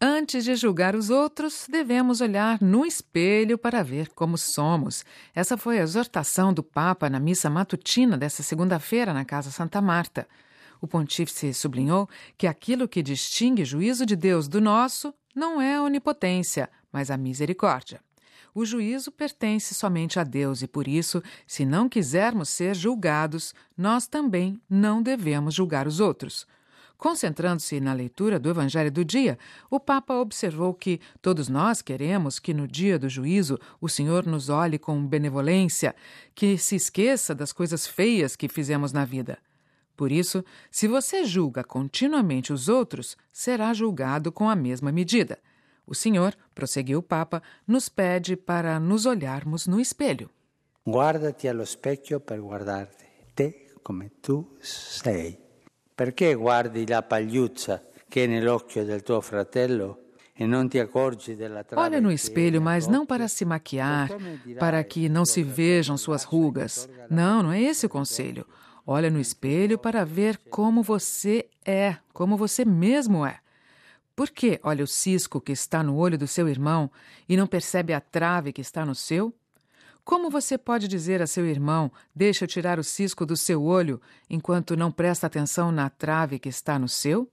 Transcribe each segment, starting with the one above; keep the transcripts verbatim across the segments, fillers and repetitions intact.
Antes de julgar os outros, devemos olhar no espelho para ver como somos. Essa foi a exortação do Papa na missa matutina desta segunda-feira na Casa Santa Marta. O pontífice sublinhou que aquilo que distingue o juízo de Deus do nosso não é a onipotência, mas a misericórdia. O juízo pertence somente a Deus e, por isso, se não quisermos ser julgados, nós também não devemos julgar os outros. Concentrando-se na leitura do Evangelho do dia, o Papa observou que todos nós queremos que no dia do juízo o Senhor nos olhe com benevolência, que se esqueça das coisas feias que fizemos na vida. Por isso, se você julga continuamente os outros, será julgado com a mesma medida. O Senhor, prosseguiu o Papa, nos pede para nos olharmos no espelho. Guardati allo specchio per guardarti, te come tu sei. Perché guardi la pagliuzza che è nell'occhio del tuo fratello e non ti accorgi della trave? Olha no espelho, mas não para se maquiar, para que não se vejam suas rugas. Não, não é esse o conselho. Olha no espelho para ver como você é, como você mesmo é. Por que olha o cisco que está no olho do seu irmão e não percebe a trave que está no seu? Como você pode dizer a seu irmão, deixa eu tirar o cisco do seu olho, enquanto não presta atenção na trave que está no seu?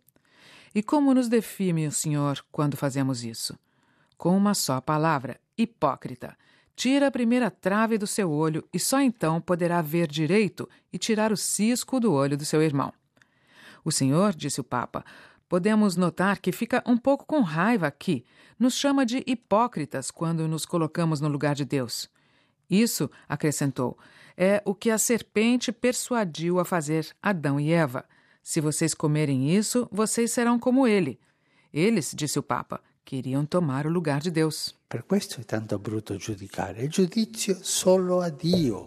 E como nos define o Senhor quando fazemos isso? Com uma só palavra, hipócrita. Tira a primeira trave do seu olho e só então poderá ver direito e tirar o cisco do olho do seu irmão. O Senhor, disse o Papa, podemos notar que fica um pouco com raiva aqui, nos chama de hipócritas quando nos colocamos no lugar de Deus. Isso, acrescentou, é o que a serpente persuadiu a fazer Adão e Eva. Se vocês comerem isso, vocês serão como ele. Eles, disse o Papa, queriam tomar o lugar de Deus. Per questo è tanto brutto giudicare. Il giudizio solo a Dio,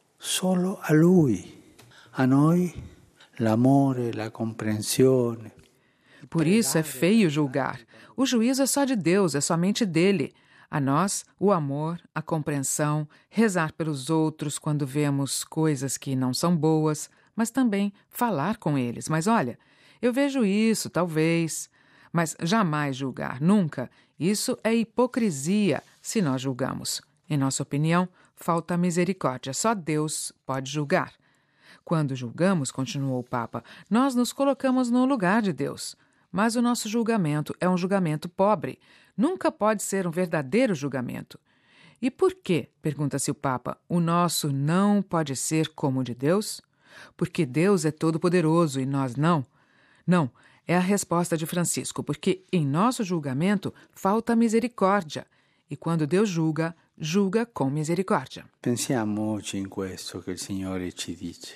solo a Lui. A noi l'amore, la comprensione. Por isso é feio julgar. O juízo é só de Deus, é somente dele. A nós, o amor, a compreensão, rezar pelos outros quando vemos coisas que não são boas, mas também falar com eles. Mas olha, eu vejo isso, talvez, mas jamais julgar, nunca. Isso é hipocrisia se nós julgamos. Em nossa opinião, falta misericórdia. Só Deus pode julgar. Quando julgamos, continuou o Papa, nós nos colocamos no lugar de Deus. Mas o nosso julgamento é um julgamento pobre. Nunca pode ser um verdadeiro julgamento. E por quê, pergunta-se o Papa, o nosso não pode ser como o de Deus? Porque Deus é todo-poderoso e nós não? Não, é a resposta de Francisco, porque em nosso julgamento falta misericórdia. E quando Deus julga, julga com misericórdia. Pensiamo oggi in questo che il Signore ci dice.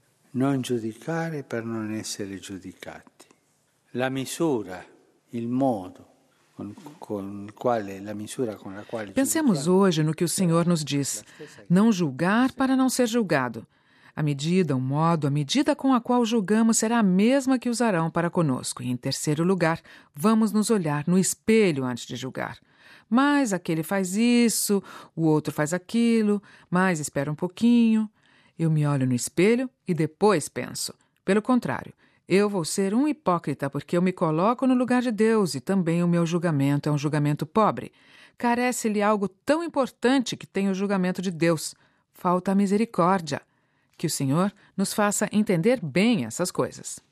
Non giudicare per non essere giudicati. La misura, il modo con, con il quale la misura con la quale Pensemos hoje no que o Senhor nos diz. Não julgar para não ser julgado. A medida, o modo, a medida com a qual julgamos será a mesma que usarão para conosco. E, em terceiro lugar, vamos nos olhar no espelho antes de julgar. Mas aquele faz isso, o outro faz aquilo, mas espera um pouquinho. Eu me olho no espelho e depois penso. Pelo contrário, eu vou ser um hipócrita porque eu me coloco no lugar de Deus e também o meu julgamento é um julgamento pobre. Carece-lhe algo tão importante que tem o julgamento de Deus. Falta a misericórdia. Que o Senhor nos faça entender bem essas coisas.